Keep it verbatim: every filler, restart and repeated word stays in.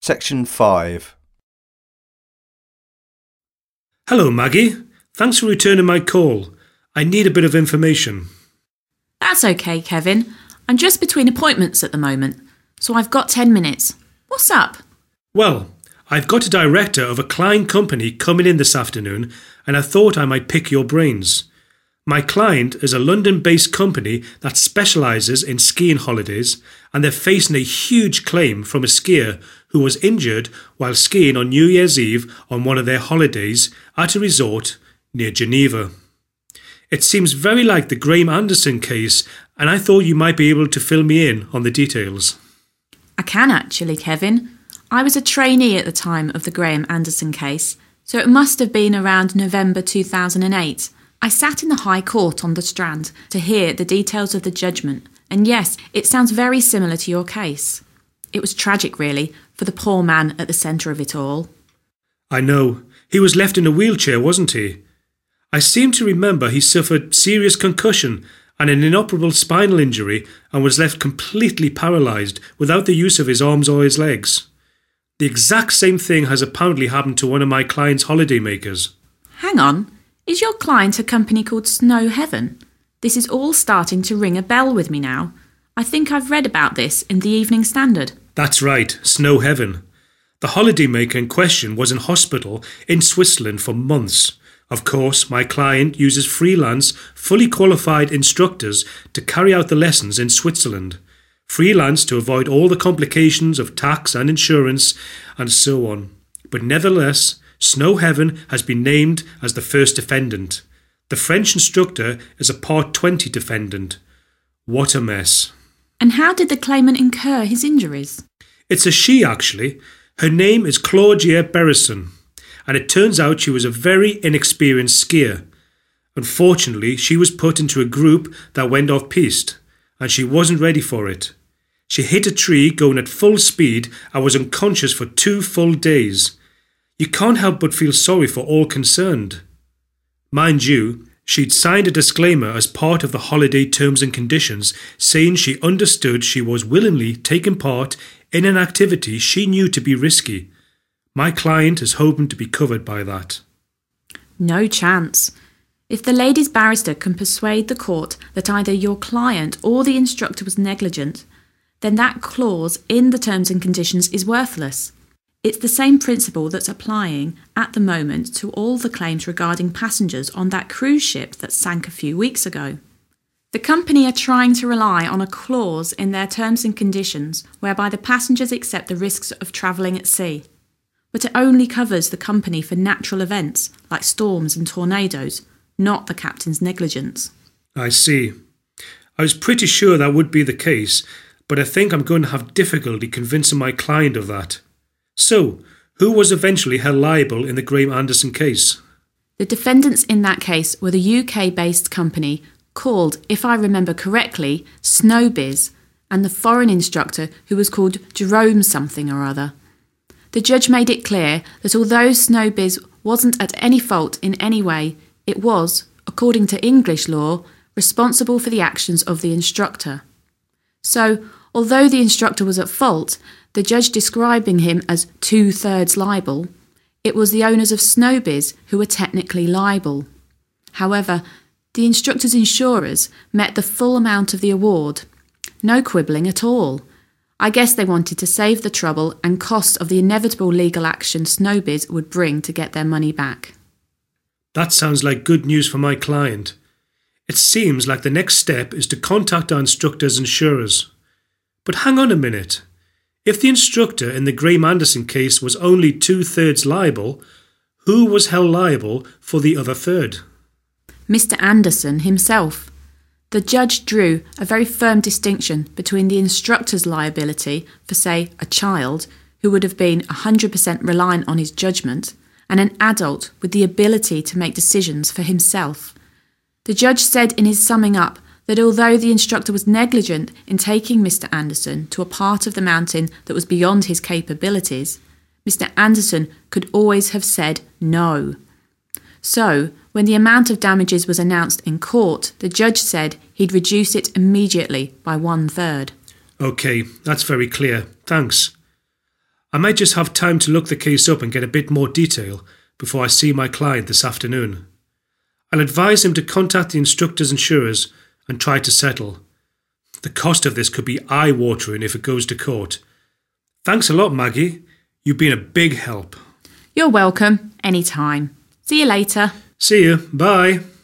Section five. Hello, Maggie. Thanks for returning my call. I need a bit of information. That's okay, Kevin. I'm just between appointments at the moment, so I've got ten minutes. What's up? Well, I've got a director of a client company coming in this afternoon, and I thought I might pick your brains. My client is a London-based company that specialises in skiing holidays, and they're facing a huge claim from a skier who was injured while skiing on New Year's Eve on one of their holidays at a resort near Geneva. It seems very like the Graham Anderson case, and I thought you might be able to fill me in on the details. I can actually, Kevin. I was a trainee at the time of the Graham Anderson case, so it must have been around November two thousand eight. I sat in the High Court on the Strand to hear the details of the judgment, and yes, it sounds very similar to your case. It was tragic, really, for the poor man at the centre of it all. I know. He was left in a wheelchair, wasn't he? I seem to remember he suffered serious concussion and an inoperable spinal injury and was left completely paralysed without the use of his arms or his legs. The exact same thing has apparently happened to one of my client's holidaymakers. Hang on. Is your client a company called Snow Heaven? This is all starting to ring a bell with me now. I think I've read about this in the Evening Standard. That's right, Snow Heaven. The holidaymaker in question was in hospital in Switzerland for months. Of course, my client uses freelance, fully qualified instructors to carry out the lessons in Switzerland. Freelance to avoid all the complications of tax and insurance and so on. But nevertheless, Snow Heaven has been named as the first defendant. The French instructor is a Part twenty defendant. What a mess. And how did the claimant incur his injuries? It's a she, actually. Her name is Claudia Berison, and it turns out she was a very inexperienced skier. Unfortunately, she was put into a group that went off-piste, and she wasn't ready for it. She hit a tree going at full speed and was unconscious for two full days. You can't help but feel sorry for all concerned. Mind you, she'd signed a disclaimer as part of the holiday terms and conditions saying she understood she was willingly taking part in an activity she knew to be risky. My client is hoping to be covered by that. No chance. If the lady's barrister can persuade the court that either your client or the instructor was negligent, then that clause in the terms and conditions is worthless. It's the same principle that's applying at the moment to all the claims regarding passengers on that cruise ship that sank a few weeks ago. The company are trying to rely on a clause in their terms and conditions whereby the passengers accept the risks of travelling at sea. But it only covers the company for natural events like storms and tornadoes, not the captain's negligence. I see. I was pretty sure that would be the case, but I think I'm going to have difficulty convincing my client of that. So, who was eventually held liable in the Graham Anderson case? The defendants in that case were the U K-based company called, if I remember correctly, Snowbiz, and the foreign instructor who was called Jerome something or other. The judge made it clear that although Snowbiz wasn't at any fault in any way, it was, according to English law, responsible for the actions of the instructor. So, although the instructor was at fault, the judge describing him as two-thirds liable, it was the owners of Snowbiz who were technically liable. However, the instructor's insurers met the full amount of the award. No quibbling at all. I guess they wanted to save the trouble and cost of the inevitable legal action Snowbiz would bring to get their money back. That sounds like good news for my client. It seems like the next step is to contact our instructor's insurers. But hang on a minute. If the instructor in the Graham Anderson case was only two-thirds liable, who was held liable for the other third? Mister Anderson himself. The judge drew a very firm distinction between the instructor's liability for, say, a child who would have been one hundred percent reliant on his judgment and an adult with the ability to make decisions for himself. The judge said in his summing up that although the instructor was negligent in taking Mister Anderson to a part of the mountain that was beyond his capabilities, Mister Anderson could always have said no. So, when the amount of damages was announced in court, the judge said he'd reduce it immediately by one-third. OK, that's very clear. Thanks. I might just have time to look the case up and get a bit more detail before I see my client this afternoon. I'll advise him to contact the instructor's insurers and try to settle. The cost of this could be eye-watering if it goes to court. Thanks a lot, Maggie. You've been a big help. You're welcome. Anytime. See you later. See you. Bye.